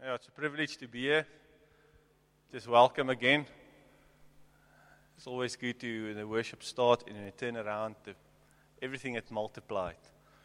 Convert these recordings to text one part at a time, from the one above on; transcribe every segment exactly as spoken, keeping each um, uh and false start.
Yeah, it's a privilege to be here. Just welcome again. It's always good to, when the worship start and then turn around, the, everything had multiplied.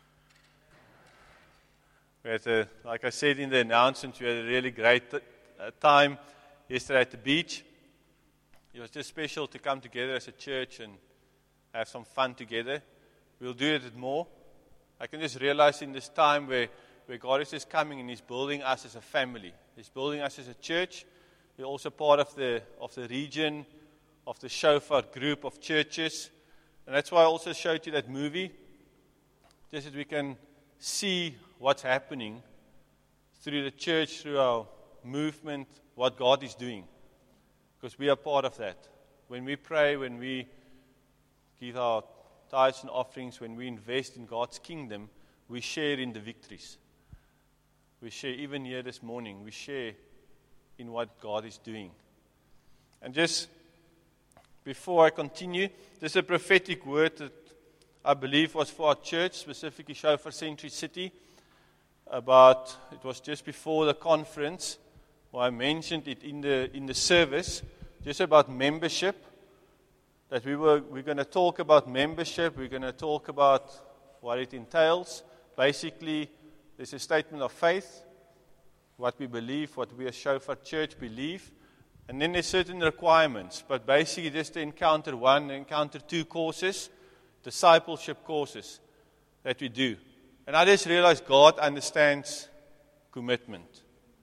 We had a, like I said in the announcement, we had a really great uh, time yesterday at the beach. It was just special to come together as a church and have some fun together. We'll do it more. I can just realize in this time where where God is just coming and He's building us as a family. He's building us as a church. We're also part of the of the region, of the Shofar group of churches. And that's why I also showed you that movie, just that we can see what's happening through the church, through our movement, what God is doing. Because we are part of that. When we pray, when we give our tithes and offerings, when we invest in God's kingdom, we share in the victories. We share, even here this morning, we share in what God is doing. And just before I continue, there's a prophetic word that I believe was for our church, specifically Shofar Century City, about, it was just before the conference, where I mentioned it in the in the service, just about membership, that we were, we're going to talk about membership, we're going to talk about what it entails. Basically, there's a statement of faith, what we believe, what we as Shofar Church believe, and then there's certain requirements. But basically, just to encounter one, encounter two courses, discipleship courses that we do. And I just realized God understands commitment.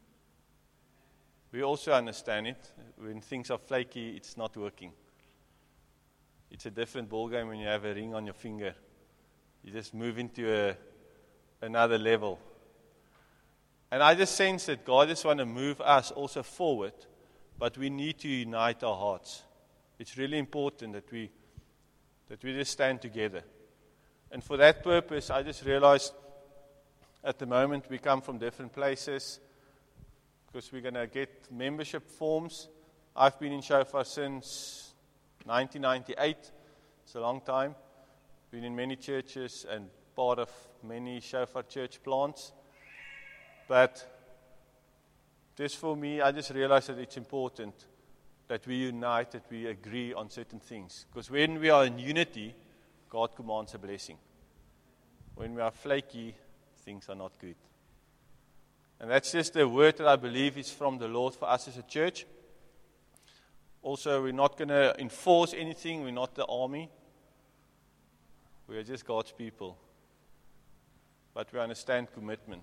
We also understand it. When things are flaky, it's not working. It's a different ballgame when you have a ring on your finger. You just move into a another level. And I just sense that God just want to move us also forward, but we need to unite our hearts. It's really important that we that we just stand together. And for that purpose, I just realized at the moment we come from different places because we're going to get membership forms. I've been in Shofar since nineteen ninety-eight. It's a long time. Been in many churches and part of many Shofar church plants. But just for me, I just realized that it's important that we unite, that we agree on certain things. Because when we are in unity, God commands a blessing. When we are flaky, things are not good. And that's just the word that I believe is from the Lord for us as a church. Also, we're not going to enforce anything. We're not the army. We are just God's people. But we understand commitment.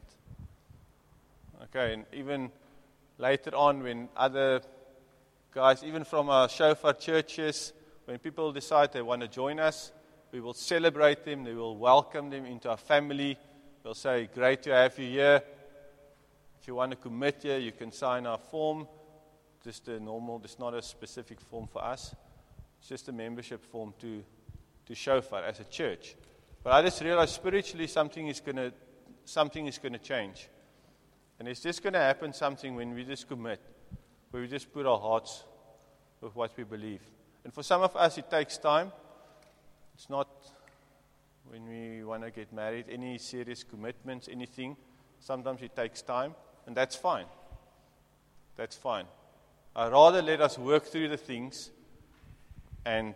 Okay, and even later on when other guys, even from our Shofar churches, when people decide they want to join us, we will celebrate them, we will welcome them into our family. We'll say, great to have you here. If you want to commit here, you can sign our form. Just a normal, it's not a specific form for us. It's just a membership form to, to Shofar as a church. But I just realized spiritually something is going to something is going to change. And it's just going to happen something when we just commit, where we just put our hearts with what we believe. And for some of us, it takes time. It's not when we want to get married, any serious commitments, anything. Sometimes it takes time, and that's fine. That's fine. I'd rather let us work through the things and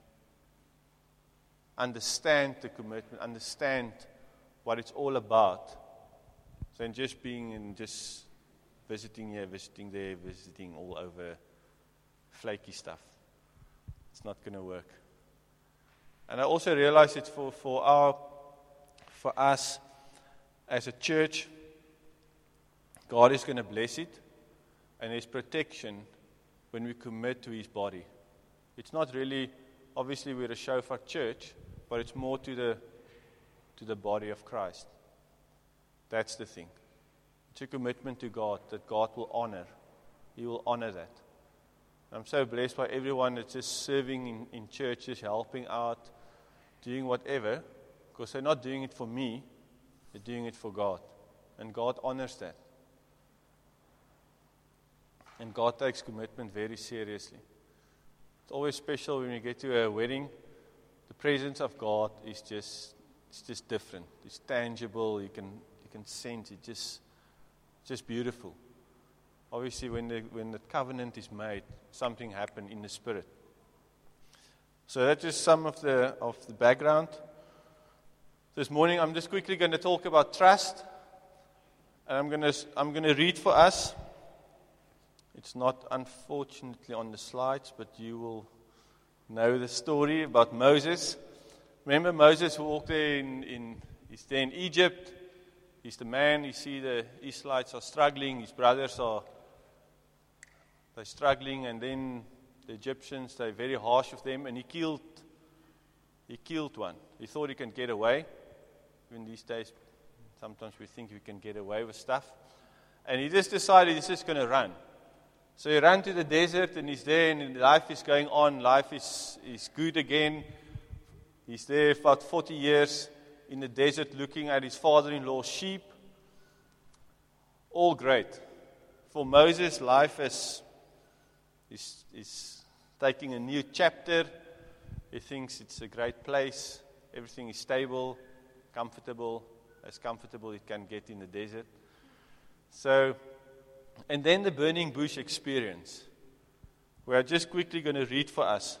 understand the commitment, understand what it's all about, than just being and just visiting here, visiting there, visiting all over flaky stuff. It's not going to work. And I also realize it's for, for our for us as a church, God is going to bless it, and there's protection when we commit to His body. It's not really, obviously we're a Shofar church, but it's more to the to the body of Christ. That's the thing. It's a commitment to God that God will honor. He will honor that. I'm so blessed by everyone that's just serving in, in churches, helping out, doing whatever, because they're not doing it for me, they're doing it for God. And God honors that. And God takes commitment very seriously. It's always special when you get to a wedding. The presence of God is just it's just different. It's tangible. You can you can sense it. Just just beautiful. obviously when the, when the covenant is made, something happened in the spirit. So that's just some of the of the background. This morning I'm just quickly going to talk about trust. And I'm going to I'm going to read for us. It's not unfortunately on the slides, but you will know the story about Moses. Remember Moses who walked there in, in he's there in Egypt. He's the man. You see the Israelites are struggling. His brothers are they're struggling, and then the Egyptians, they're very harsh with them, and he killed he killed one. He thought he can get away. Even these days, sometimes we think we can get away with stuff. And he just decided he's just going to run. So he ran to the desert, and he's there, and life is going on. Life is, is good again. He's there for about forty years in the desert looking at his father-in-law's sheep. All great. For Moses, life is, is, is taking a new chapter. He thinks it's a great place. Everything is stable, comfortable, as comfortable as it can get in the desert. So, and then the burning bush experience. We are just quickly going to read for us.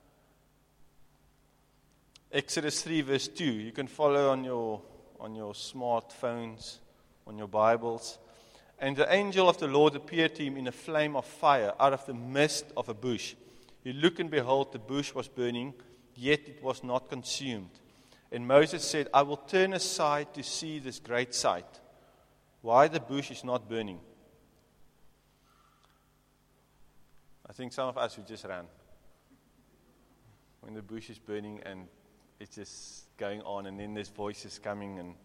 Exodus three verse two. You can follow on your on your smartphones, on your Bibles. And the angel of the Lord appeared to him in a flame of fire out of the midst of a bush. He looked, and behold, the bush was burning, yet it was not consumed. And Moses said, I will turn aside to see this great sight, why the bush is not burning. I think some of us would just run when the bush is burning and it's just going on, and then there's voices coming. And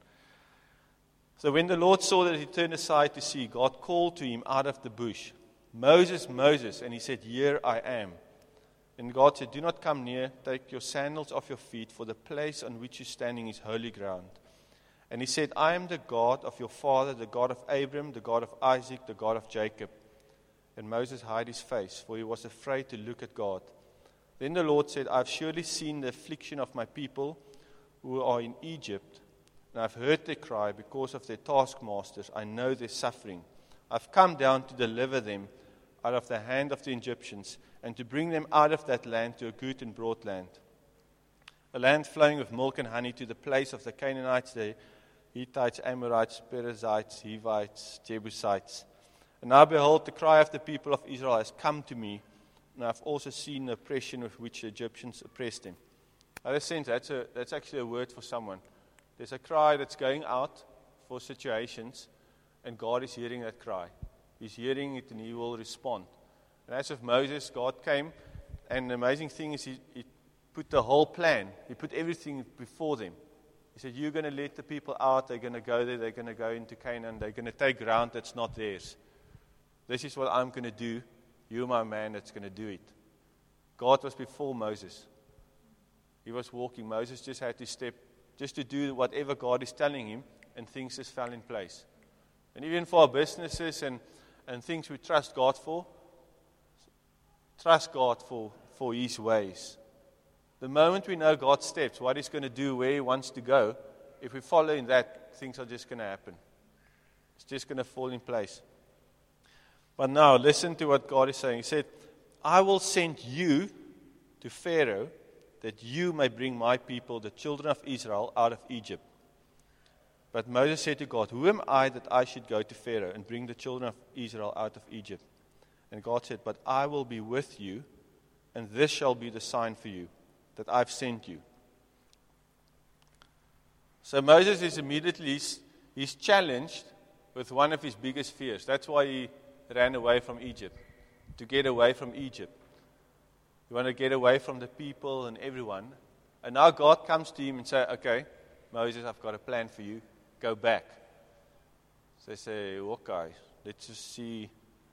so when the Lord saw that he turned aside to see, God called to him out of the bush, Moses, Moses, and he said, Here I am. And God said, Do not come near, take your sandals off your feet, for the place on which you're standing is holy ground. And he said, I am the God of your father, the God of Abraham, the God of Isaac, the God of Jacob. And Moses hid his face, for he was afraid to look at God. Then the Lord said, I have surely seen the affliction of my people who are in Egypt, and I have heard their cry because of their taskmasters. I know their suffering. I have come down to deliver them out of the hand of the Egyptians, and to bring them out of that land to a good and broad land, a land flowing with milk and honey, to the place of the Canaanites, the Hittites, Amorites, Perizzites, Hivites, Jebusites. And now behold, the cry of the people of Israel has come to me, and I have also seen the oppression with which the Egyptians oppressed them. I just sense that's, a, that's actually a word for someone. There's a cry that's going out for situations, and God is hearing that cry. He's hearing it, and he will respond. And as with Moses, God came, and the amazing thing is he, he put the whole plan. He put everything before them. He said, you're going to let the people out. They're going to go there. They're going to go into Canaan. They're going to take ground that's not theirs. This is what I'm going to do. You're my man that's going to do it. God was before Moses. He was walking. Moses just had to step, just to do whatever God is telling him, and things just fell in place. And even for our businesses and, and things we trust God for, trust God for, for His ways. The moment we know God's steps, what He's going to do, where He wants to go, if we follow in that, things are just going to happen. It's just going to fall in place. But now, listen to what God is saying. He said, I will send you to Pharaoh, that you may bring my people, the children of Israel, out of Egypt. But Moses said to God, who am I that I should go to Pharaoh and bring the children of Israel out of Egypt? And God said, but I will be with you, and this shall be the sign for you, that I've sent you. So Moses is immediately, he's challenged with one of his biggest fears. That's why he ran away from Egypt, to get away from Egypt. You want to get away from the people and everyone. And now God comes to him and says, okay, Moses, I've got a plan for you. Go back. So they say, okay, let's just see.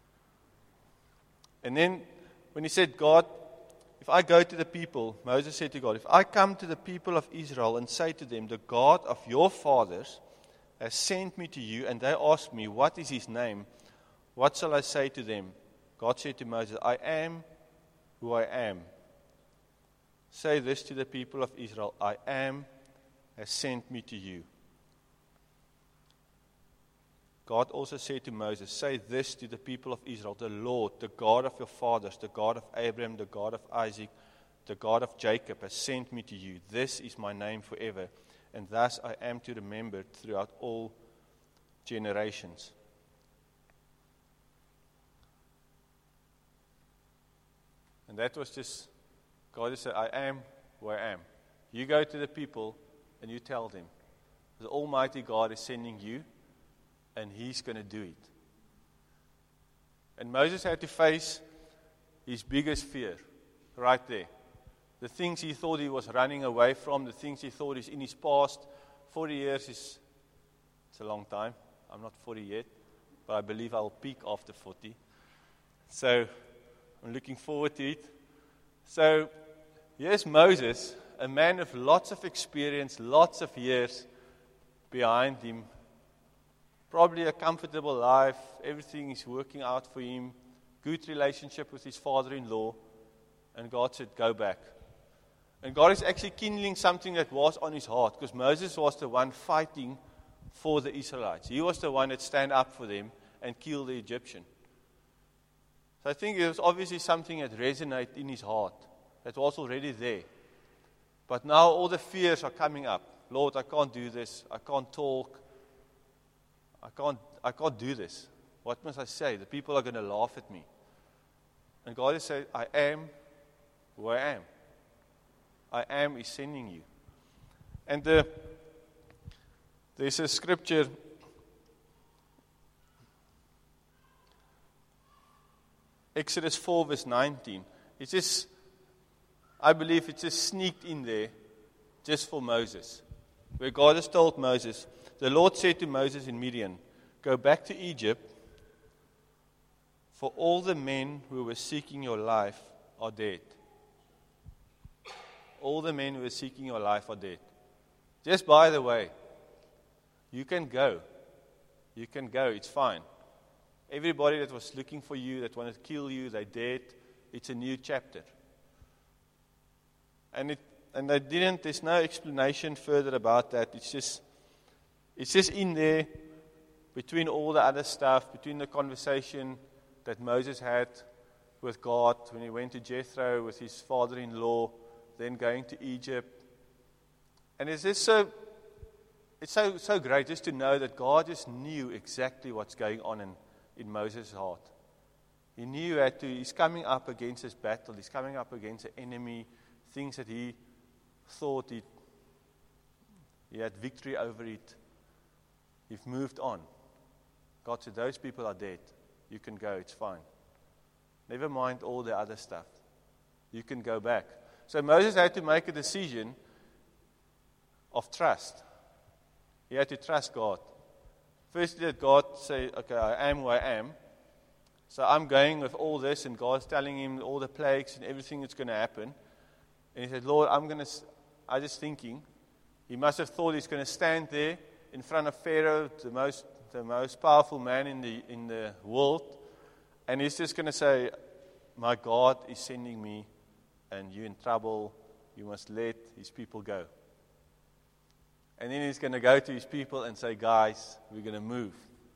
And then when he said, God, if I go to the people, Moses said to God, if I come to the people of Israel and say to them, the God of your fathers has sent me to you, and they ask me, what is his name? What shall I say to them? God said to Moses, I am who I am. Say this to the people of Israel, I am has sent me to you. God also said to Moses, say this to the people of Israel, the Lord, the God of your fathers, the God of Abraham, the God of Isaac, the God of Jacob has sent me to you. This is my name forever, and thus I am to remember throughout all generations. And that was just, God said, I am who I am. You go to the people and you tell them, the Almighty God is sending you, and He's going to do it. And Moses had to face his biggest fear right there. The things he thought he was running away from, the things he thought is in his past. forty years is it's a long time. I'm not forty yet, but I believe I'll peak after forty. So I'm looking forward to it. So here's Moses, a man with lots of experience, lots of years behind him. Probably a comfortable life. Everything is working out for him. Good relationship with his father-in-law. And God said, go back. And God is actually kindling something that was on his heart, because Moses was the one fighting for the Israelites. He was the one that stand up for them and kill the Egyptian. So I think there was obviously something that resonated in his heart that was already there. But now all the fears are coming up. Lord, I can't do this. I can't talk. I can't, I can't do this. What must I say? The people are going to laugh at me. And God has said, I am who I am. I am is sending you. And the, there's a scripture, Exodus four verse nineteen. It's just, I believe it's just sneaked in there just for Moses. Where God has told Moses, the Lord said to Moses in Midian, go back to Egypt, for all the men who were seeking your life are dead. All the men who were seeking your life are dead. Just by the way, you can go. You can go. It's fine. Everybody that was looking for you, that wanted to kill you, they're dead. It's a new chapter. And it, and they didn't. There's no explanation further about that. It's just, it's just in there, between all the other stuff, between the conversation that Moses had with God when he went to Jethro with his father-in-law, then going to Egypt. And it's just so, it's so so great just to know that God just knew exactly what's going on in, in Moses' heart. He knew that he's coming up against this battle. He's coming up against an enemy, things that he thought he, he had victory over it. He's moved on. God said, those people are dead. You can go, it's fine. Never mind all the other stuff. You can go back. So Moses had to make a decision of trust. He had to trust God. Firstly, did God say, okay, I am who I am. So I'm going with all this, and God's telling him all the plagues and everything that's going to happen. And he said, Lord, I'm going to, I just thinking, he must have thought he's going to stand there in front of Pharaoh, the most, the most powerful man in the, in the world. And he's just going to say, my God is sending me, and you're in trouble, you must let his people go. And then he's going to go to his people and say, guys, we're going to move.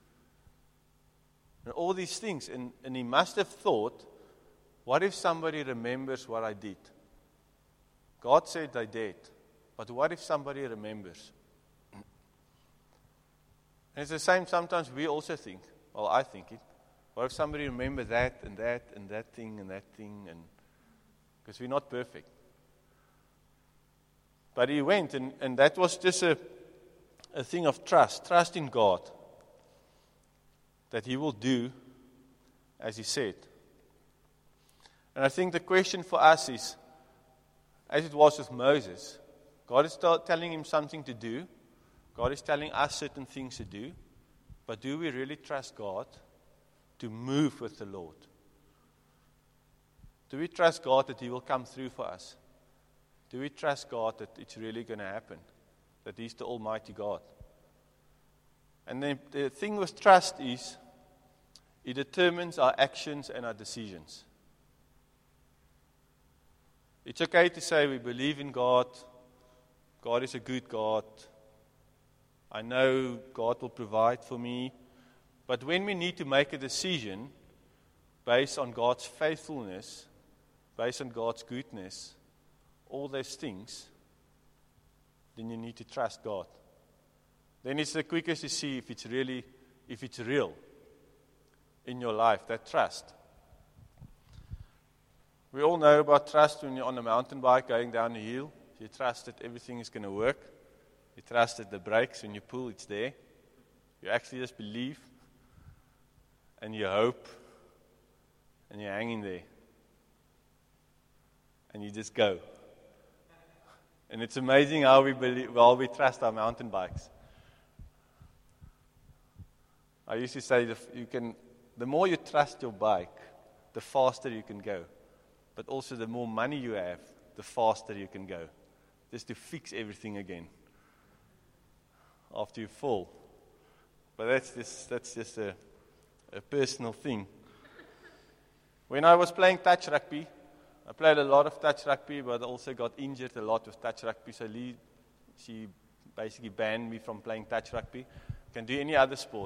And all these things. And, and he must have thought, what if somebody remembers what I did? God said they did. But what if somebody remembers? And it's the same sometimes we also think. Well, I think it. What if somebody remembers that and that and that thing and that thing? And because we're not perfect. But he went, and, and that was just a, a thing of trust. Trust in God. That he will do as he said. And I think the question for us is, as it was with Moses, God is t- telling him something to do. God is telling us certain things to do. But do we really trust God to move with the Lord? Do we trust God that he will come through for us? Do we trust God that it's really going to happen? That he's the Almighty God? And then the thing with trust is, it determines our actions and our decisions. It's okay to say we believe in God. God is a good God. I know God will provide for me. But when we need to make a decision based on God's faithfulness, based on God's goodness, all those things, then you need to trust God. Then it's the quickest to see if it's really, if it's real in your life, that trust. We all know about trust when you're on a mountain bike going down a hill. You trust that everything is going to work. You trust that the brakes, when you pull, it's there. You actually just believe, and you hope, and you're hanging there. And you just go. And it's amazing how we believe, how we trust our mountain bikes. I used to say, that you can, the more you trust your bike, the faster you can go. But also the more money you have, the faster you can go. Just to fix everything again after you fall. But that's just, that's just a, a personal thing. When I was playing touch rugby, I played a lot of touch rugby, but also got injured a lot with touch rugby. So Lee, she basically banned me from playing touch rugby. Can do any other sport.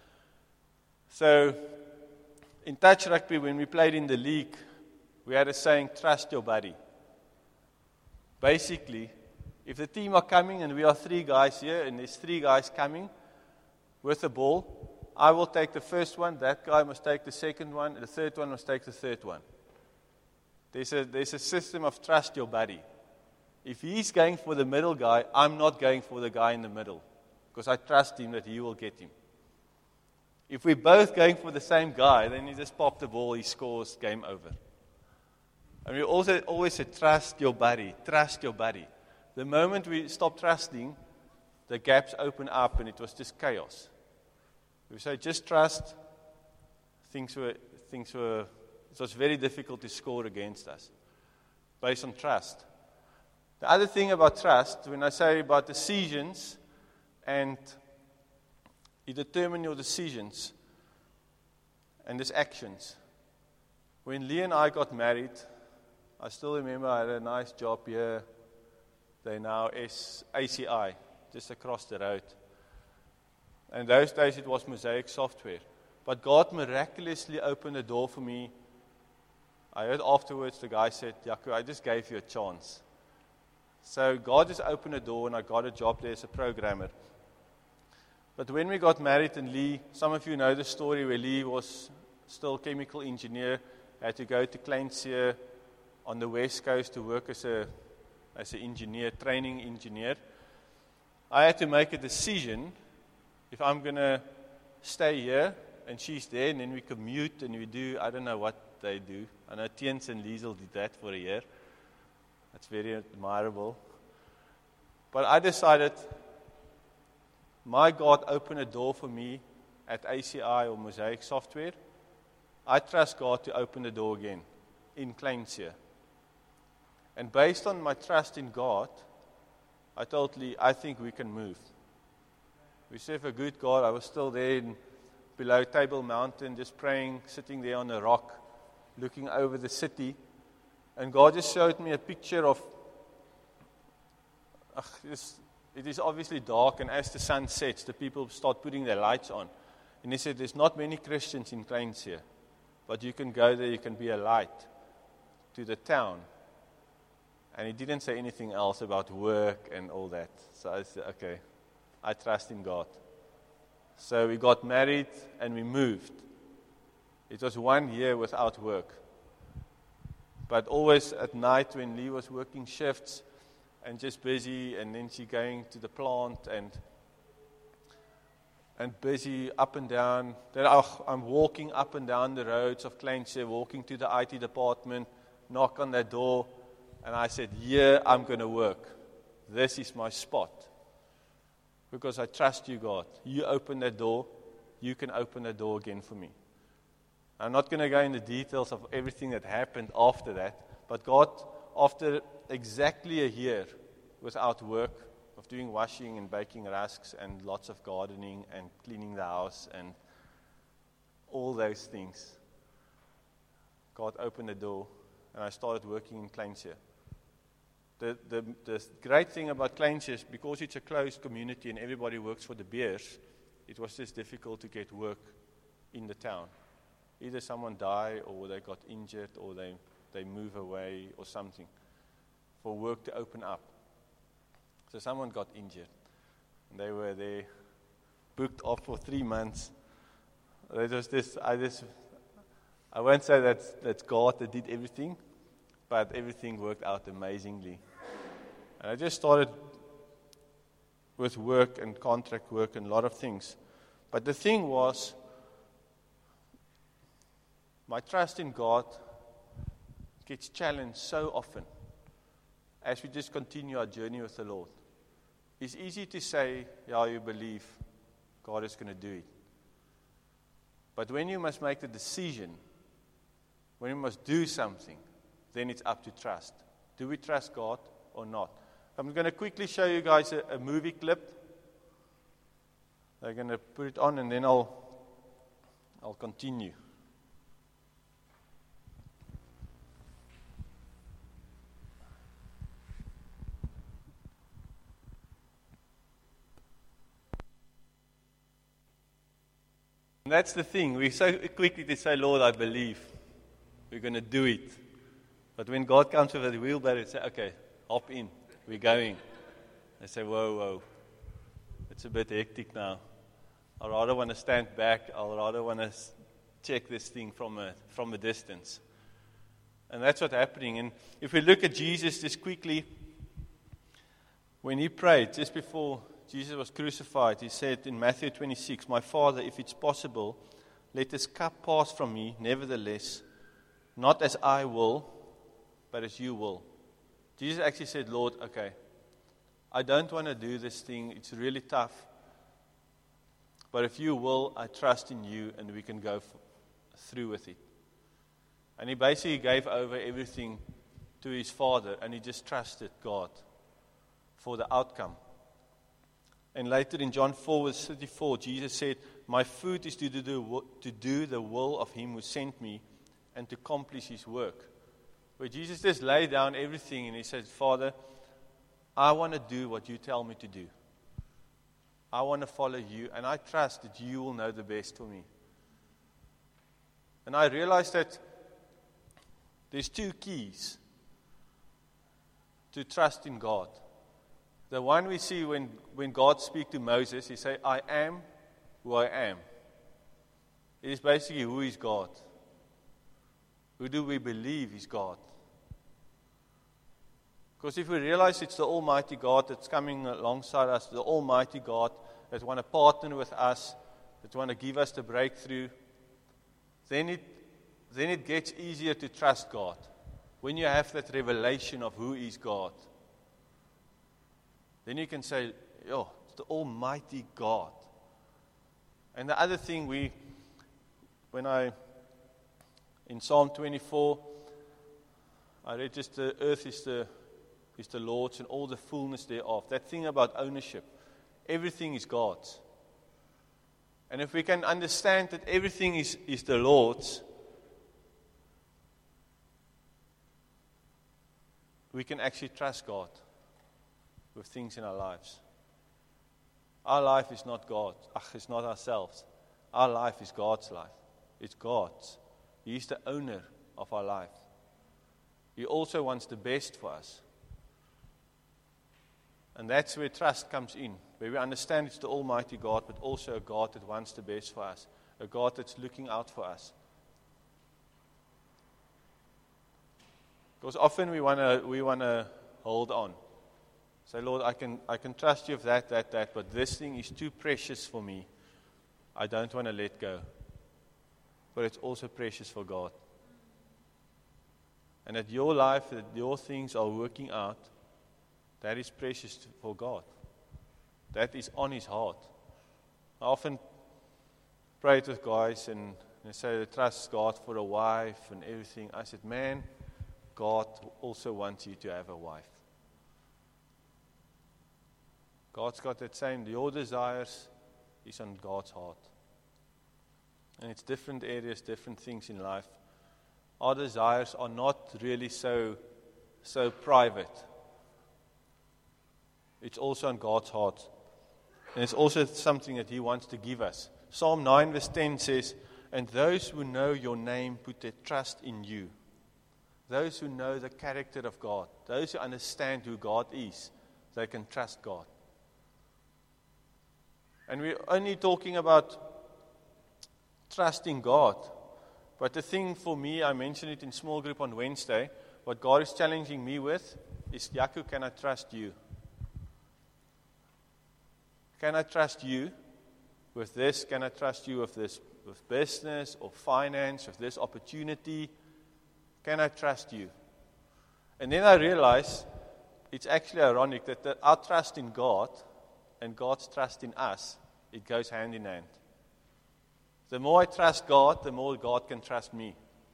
So in touch rugby, when we played in the league, we had a saying, trust your buddy. Basically, if the team are coming and we are three guys here, and there's three guys coming with the ball, I will take the first one, that guy must take the second one, and the third one must take the third one. There's a, there's a system of trust your buddy. If he's going for the middle guy, I'm not going for the guy in the middle, because I trust him that he will get him. If we're both going for the same guy, then he just pops the ball, he scores, game over. And we also always say, trust your buddy, trust your buddy. The moment we stop trusting, the gaps open up and it was just chaos. We say, just trust, things were, things were, it was very difficult to score against us, based on trust. The other thing about trust, when I say about decisions, and you determine your decisions, and there's actions. When Lee and I got married, I still remember I had a nice job here. They now is A C I, just across the road. And those days it was Mosaic Software. But God miraculously opened the door for me. I heard afterwards the guy said, Yaku, I just gave you a chance. So God just opened the door and I got a job there as a programmer. But when we got married and Lee, some of you know the story where Lee was still a chemical engineer, had to go to Kleinseer on the west coast to work as a as an engineer, training engineer. I had to make a decision if I'm going to stay here and she's there, and then we commute and we do, I don't know what they do. I know Tiens and Liesel did that for a year. That's very admirable. But I decided, my God opened a door for me at A C I or Mosaic Software. I trust God to open the door again in Kleinseer. And based on my trust in God, I told Lee, I think we can move. We serve a good God. I was still there in, below Table Mountain, just praying, sitting there on a rock, looking over the city. And God just showed me a picture of, ugh, this, it is obviously dark, and as the sun sets, the people start putting their lights on. And he said, there's not many Christians in Kleinseer, but you can go there, you can be a light to the town. And he didn't say anything else about work and all that. So I said, okay, I trust in God. So we got married and we moved. It was one year without work. But always at night when Lee was working shifts and just busy, and then she going to the plant and and busy up and down. Then I'm walking up and down the roads of Kleinseer, walking to the I T department, knock on that door. And I said, yeah, I'm going to work. This is my spot. Because I trust you, God. You open that door, you can open the door again for me. I'm not going to go into details of everything that happened after that. But God, after exactly a year without work, of doing washing and baking rusks and lots of gardening and cleaning the house and all those things, God opened the door and I started working in Kleinseer. The, the, the great thing about Kleinseer is because it's a closed community and everybody works for the Bears, it was just difficult to get work in the town. Either someone died or they got injured or they, they move away or something for work to open up. So someone got injured. And they were there, booked off for three months. There was this, I just, I won't say that's, that's God that did everything, but everything worked out amazingly. And I just started with work and contract work and a lot of things. But the thing was, my trust in God gets challenged so often as we just continue our journey with the Lord. It's easy to say, yeah, you believe God is going to do it. But when you must make the decision, when you must do something, then it's up to trust. Do we trust God or not? I'm going to quickly show you guys a, a movie clip. They're going to put it on and then I'll, I'll continue. And that's the thing. We're so quickly to say, Lord, I believe. We're going to do it. But when God comes with a wheelbarrow, say, okay, hop in. We're going. They say, whoa, whoa. It's a bit hectic now. I rather want to stand back. I rather want to check this thing from a, from a distance. And that's what's happening. And if we look at Jesus just quickly, when he prayed, just before Jesus was crucified, he said in Matthew twenty-six, my Father, if it's possible, let this cup pass from me, nevertheless, not as I will, but as you will. Jesus actually said, Lord, okay, I don't want to do this thing. It's really tough. But if you will, I trust in you and we can go f- through with it. And he basically gave over everything to his Father and he just trusted God for the outcome. And later in John four, verse thirty-four, Jesus said, my food is to do, to do the will of him who sent me and to accomplish his work. Where Jesus just laid down everything and he said, Father, I want to do what you tell me to do. I want to follow you and I trust that you will know the best for me. And I realized that there's two keys to trust in God. The one we see when, when God speaks to Moses, he says, I am who I am. It is basically who is God. Who do we believe is God? Because if we realize it's the Almighty God that's coming alongside us, the Almighty God that want to partner with us, that want to give us the breakthrough, then it, then it gets easier to trust God. When you have that revelation of who is God, then you can say, oh, it's the Almighty God. And the other thing we, when I, in Psalm twenty-four, I read just the earth is the, is the Lord's and all the fullness thereof. That thing about ownership, everything is God's. And if we can understand that everything is, is the Lord's, we can actually trust God with things in our lives. Our life is not God. Ach, it's not ourselves. Our life is God's life. It's God's. He's the owner of our life. He also wants the best for us. And that's where trust comes in, where we understand it's the Almighty God, but also a God that wants the best for us, a God that's looking out for us. Because often we want to we want to hold on. Say, Lord, I can I can trust you of that, that, that, but this thing is too precious for me. I don't want to let go. But it's also precious for God. And that your life, that your things are working out, that is precious for God. That is on his heart. I often prayed with guys and they say they trust God for a wife and everything. I said, man, God also wants you to have a wife. God's got that same, your desires is on God's heart. And it's different areas, different things in life. Our desires are not really so, so private. It's also on God's heart. And it's also something that he wants to give us. Psalm nine verse ten says, And those who know your name put their trust in you. Those who know the character of God, those who understand who God is, they can trust God. And we're only talking about trusting God. But the thing for me, I mentioned it in small group on Wednesday, what God is challenging me with is, Jaco, can I trust you? Can I trust you with this? Can I trust you with this, with business or finance, with this opportunity? Can I trust you? And then I realized it's actually ironic that, that our trust in God and God's trust in us, it goes hand in hand. The more I trust God, the more God can trust me.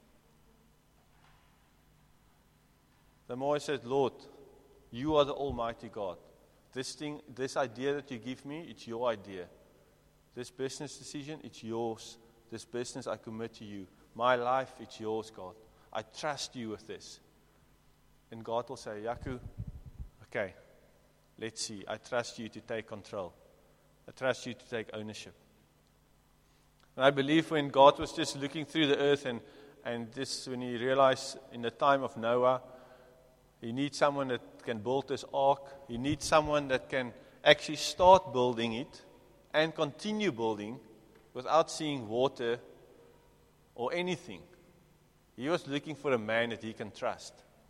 The more I said, Lord, you are the Almighty God. This thing, this idea that you give me, it's your idea. This business decision, it's yours. This business, I commit to you. My life, it's yours, God. I trust you with this. And God will say, Jaco, okay, let's see. I trust you to take control. I trust you to take ownership. And I believe when God was just looking through the earth and, and this, when he realized in the time of Noah, he needs someone that can build this ark. He needs someone that can actually start building it and continue building without seeing water or anything. He was looking for a man that he can trust.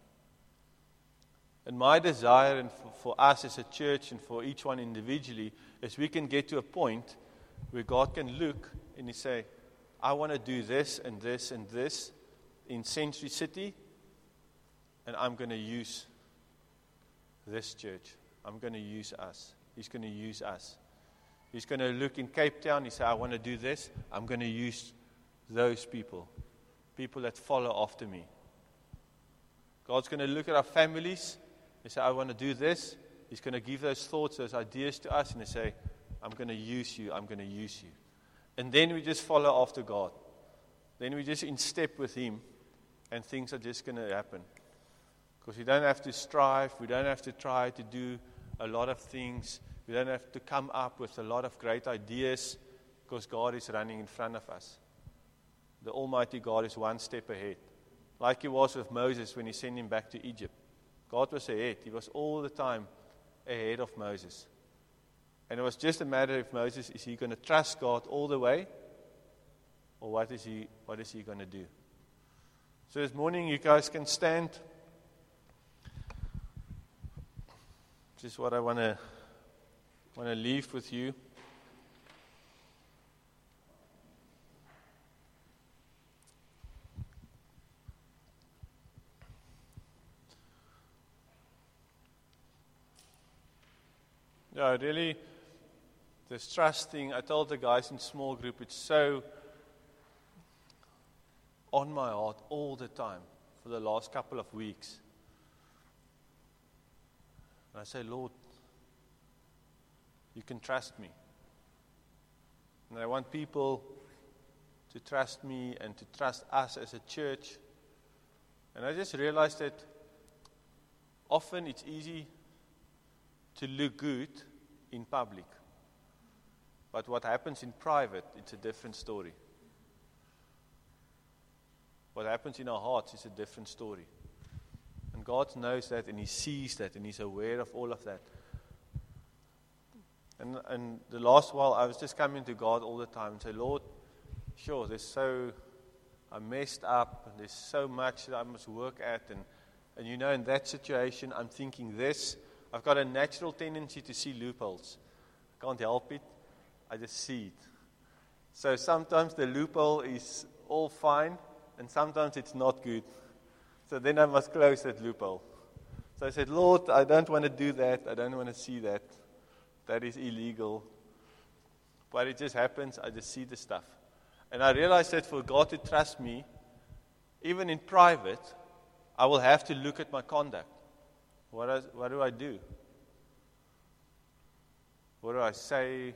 And my desire, and for, for us as a church and for each one individually, is we can get to a point where God can look and he say, I want to do this and this and this in Century City, and I'm going to use this church. I'm going to use us. He's going to use us. He's going to look in Cape Town. He say, I want to do this. I'm going to use those people. People that follow after me. God's going to look at our families. He say, I want to do this. He's going to give those thoughts, those ideas to us, and he say, I'm going to use you. I'm going to use you. And then we just follow after God. Then we just in step with him, and things are just going to happen. Because we don't have to strive. We don't have to try to do a lot of things. We don't have to come up with a lot of great ideas, because God is running in front of us. The Almighty God is one step ahead. Like he was with Moses when he sent him back to Egypt. God was ahead. He was all the time ahead of Moses. And it was just a matter of Moses, is he going to trust God all the way? Or what is he, what is he going to do? So this morning you guys can stand. This is what I want to want to leave with you. Yeah, really, this trust thing, I told the guys in small group, it's so on my heart all the time for the last couple of weeks. And I say, Lord, you can trust me. And I want people to trust me and to trust us as a church. And I just realized that often it's easy to look good in public. But what happens in private, it's a different story. What happens in our hearts is a different story. And God knows that, and he sees that, and he's aware of all of that. And and the last while, I was just coming to God all the time and say, Lord, sure, there's so, I'm messed up, and there's so much that I must work at, and, and you know, in that situation, I'm thinking this. I've got a natural tendency to see loopholes. I can't help it. I just see it. So sometimes the loophole is all fine, and sometimes it's not good. So then I must close that loophole. So I said, Lord, I don't want to do that. I don't want to see that. That is illegal. But it just happens. I just see the stuff. And I realized that for God to trust me, even in private, I will have to look at my conduct. What, is, what do I do? What do I say?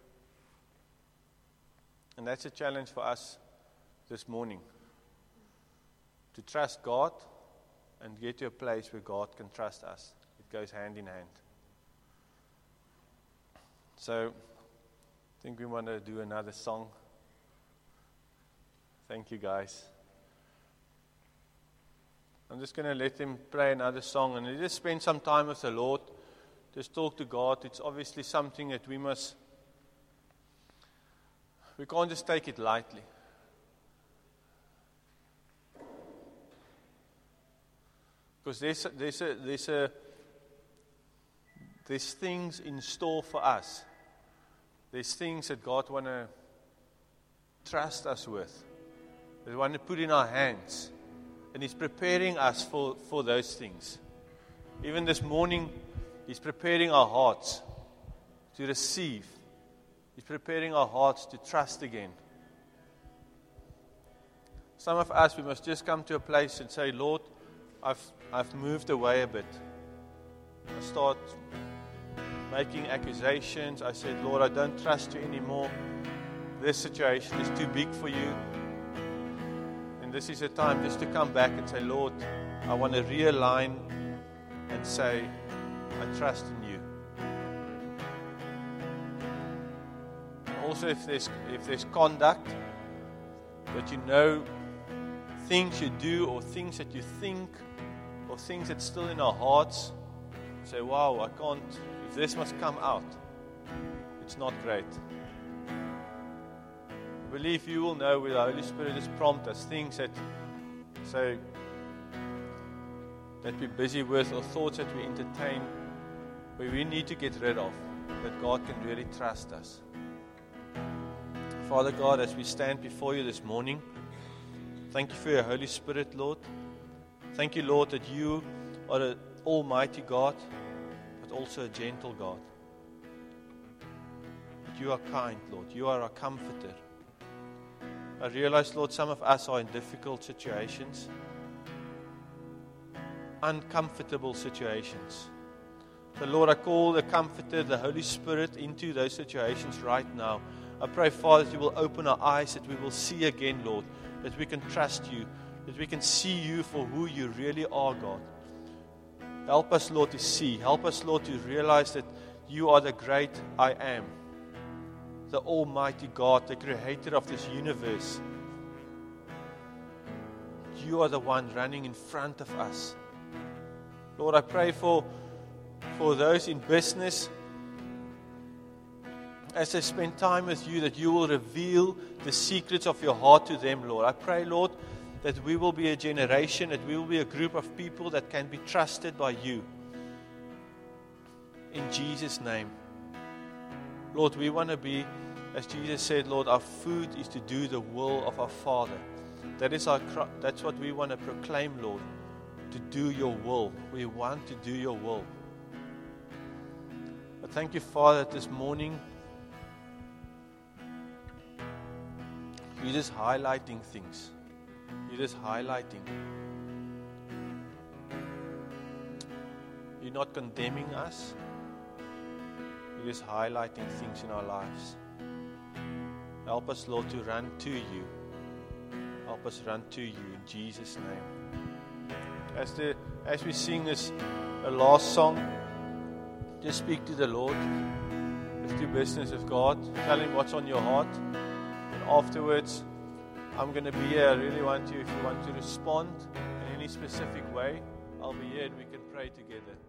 And that's a challenge for us this morning. To trust God and get to a place where God can trust us. It goes hand in hand. So, I think we want to do another song. Thank you, guys. I'm just going to let him play another song and just spend some time with the Lord. Just talk to God. It's obviously something that we must, we can't just take it lightly. Because there's a, there's a, there's a, there's things in store for us. There's things that God want to trust us with. They want to put in our hands. And He's preparing us for, for those things. Even this morning, He's preparing our hearts to receive. He's preparing our hearts to trust again. Some of us, we must just come to a place and say, Lord, I've, I've moved away a bit. I start making accusations. I said, Lord, I don't trust you anymore. This situation is too big for you. And this is a time just to come back and say, Lord, I want to realign and say, I trust in you. Also, if there's if there's conduct that you know, things you do or things that you think or things that's still in our hearts, say, wow, I can't, if this must come out, it's not great. I believe you will know where the Holy Spirit has prompted us, things that so that we're busy with or thoughts that we entertain, where we need to get rid of, that God can really trust us. Father God, as we stand before you this morning, thank you for your Holy Spirit, Lord. Thank you, Lord, that you are an almighty God, but also a gentle God. That you are kind, Lord. You are our comforter. I realize, Lord, some of us are in difficult situations, uncomfortable situations. So, Lord, I call the Comforter, the Holy Spirit, into those situations right now. I pray, Father, that you will open our eyes, that we will see again, Lord, that we can trust you, that we can see you for who you really are, God. Help us, Lord, to see. Help us, Lord, to realize that you are the great I am, the Almighty God, the creator of this universe. You are the one running in front of us. Lord, I pray for, for those in business, as they spend time with you, that you will reveal the secrets of your heart to them, Lord. I pray, Lord, that we will be a generation, that we will be a group of people that can be trusted by you. In Jesus' name. Lord, we want to be, as Jesus said, Lord, our food is to do the will of our Father. That is our, that's what we want to proclaim, Lord, to do your will. We want to do your will. I thank you, Father, that this morning you're just highlighting things. You're just highlighting. You're not condemning us. You're just highlighting things in our lives. Help us, Lord, to run to you. Help us run to you in Jesus' name. As the as we sing this uh, last song, just speak to the Lord. Just do business with God. Tell Him what's on your heart. And afterwards, I'm going to be here. I really want you, if you want to respond in any specific way, I'll be here and we can pray together.